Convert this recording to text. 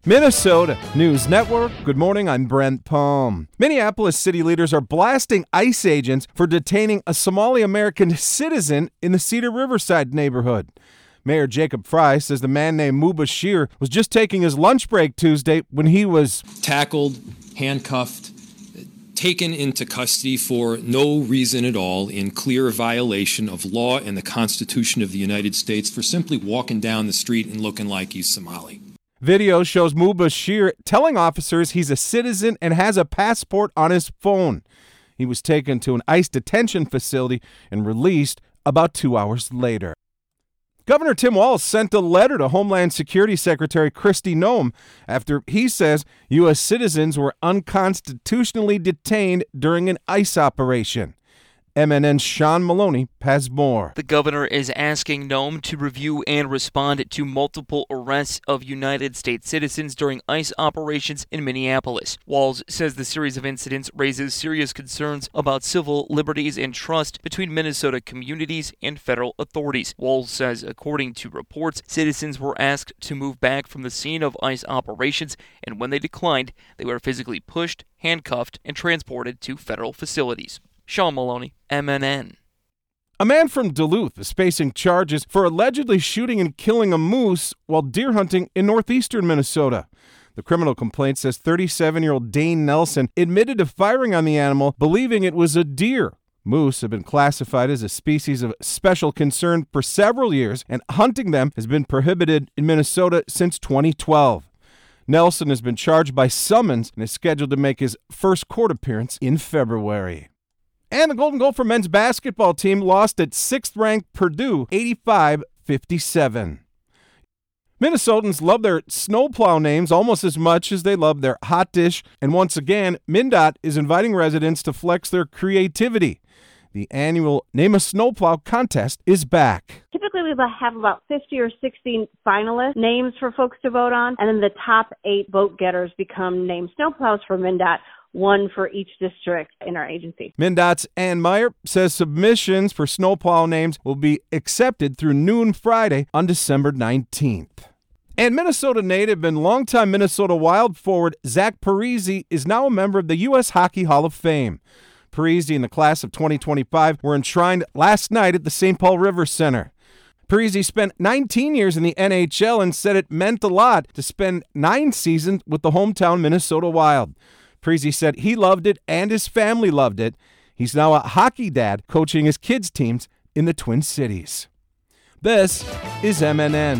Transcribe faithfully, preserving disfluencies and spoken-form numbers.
Minnesota News Network. Good morning, I'm Brent Palm. Minneapolis city leaders are blasting ICE agents for detaining a Somali-American citizen in the Cedar Riverside neighborhood. Mayor Jacob Fry says the man named Mubashir was just taking his lunch break Tuesday when he was tackled, handcuffed, taken into custody for no reason at all, in clear violation of law and the Constitution of the United States, for simply walking down the street and looking like he's Somali. Video shows Mubashir telling officers he's a citizen and has a passport on his phone. He was taken to an ICE detention facility and released about two hours later. Governor Tim Walz sent a letter to Homeland Security Secretary Kristi Noem after he says U S citizens were unconstitutionally detained during an ICE operation. M N N's Sean Maloney has more. The governor is asking Noem to review and respond to multiple arrests of United States citizens during ICE operations in Minneapolis. Walz says the series of incidents raises serious concerns about civil liberties and trust between Minnesota communities and federal authorities. Walz says, according to reports, citizens were asked to move back from the scene of ICE operations, and when they declined, they were physically pushed, handcuffed, and transported to federal facilities. Sean Maloney, M N N. A man from Duluth is facing charges for allegedly shooting and killing a moose while deer hunting in northeastern Minnesota. The criminal complaint says thirty-seven-year-old Dane Nelson admitted to firing on the animal, believing it was a deer. Moose have been classified as a species of special concern for several years, and hunting them has been prohibited in Minnesota since twenty twelve. Nelson has been charged by summons and is scheduled to make his first court appearance in February. And the Golden Gopher men's basketball team lost at sixth-ranked Purdue eighty-five fifty-seven. Minnesotans love their snowplow names almost as much as they love their hot dish, and once again, MnDOT is inviting residents to flex their creativity. The annual Name a Snowplow contest is back. Typically, we have about fifty or sixty finalist names for folks to vote on, and then the top eight vote getters become named snowplows for MnDOT, one for each district in our agency. MnDOT's Ann Meyer says submissions for snowplow names will be accepted through noon Friday on December nineteenth. And Minnesota native and longtime Minnesota Wild forward Zach Parise is now a member of the U S Hockey Hall of Fame. Parise and the class of twenty twenty-five were enshrined last night at the Saint Paul River Center. Parise spent nineteen years in the N H L and said it meant a lot to spend nine seasons with the hometown Minnesota Wild. Parise said he loved it and his family loved it. He's now a hockey dad coaching his kids' teams in the Twin Cities. This is M N N.